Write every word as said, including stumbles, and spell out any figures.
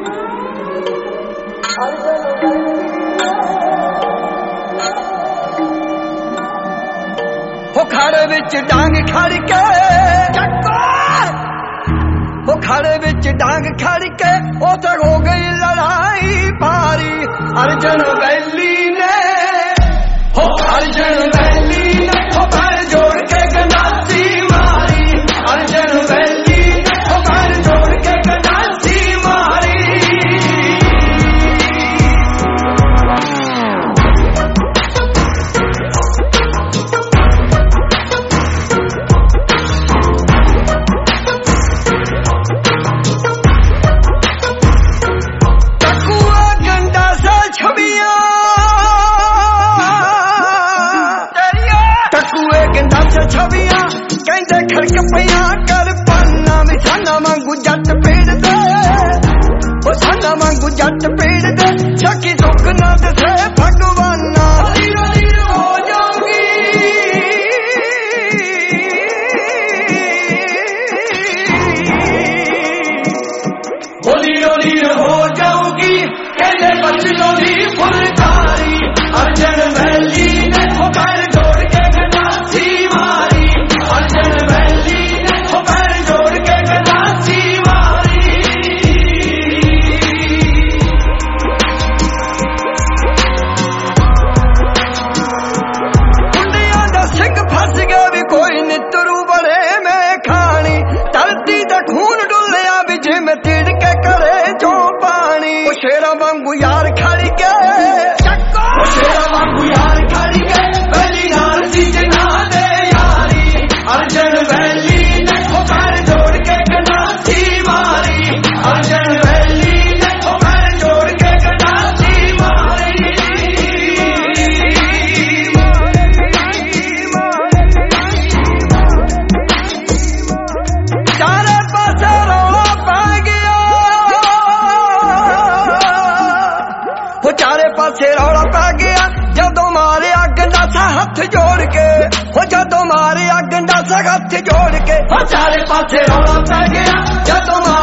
हो खाड़े विच डांग खड़ के हो खाड़े विच डांग खड़ के उते हो गई लड़ाई भारी। अर्जन वैली ने हो अर्जन वैली ने हो पैर जोड़ के गंडासी मारी। अर्जन वैली ने हो पैर जोड़ के गंडासी मारी। छवियां कहते खड़क पिया कर पाना भी साना वांगू जट पेड़ दे ओ साना वांगू जट पेड़ दे छकी दुख ना दसे भगवाना। लीरो लीरो हो जाऊंगी ओ लीरो लीरो हो जाऊंगी कहते बच्चों की फुलकारी। अर्जन वैली ने हो पैर जोड़ के गंडासी मारी। अर्जन वैली ने हो पैर जोड़ के गंडासी मारी। कुंडियां दा सिंह फस गया भी कोई नितरू बड़े में खानी। धरती दा खून डुलिया भी जिमें तिड़के करे जो पानी। ओ शेरा वांगू यार खड़ के ओ शेरा वांगू यार खड़ के वैली नाल सी जना दे यारी। अर्जन वैली ने हो पैर जोड़ के गंडासी मारी। अर्जन वैली ने हो पैर जोड़ के गंडासी मारी। चारे पासे रौला पै गया हो चारे पासे रौला पै गया जदों मारिया गंडासा हथ जोड़ के हो जदों मारिया गंडासा हथ जोड़ के हो चारे पासे रौला पै गया जदों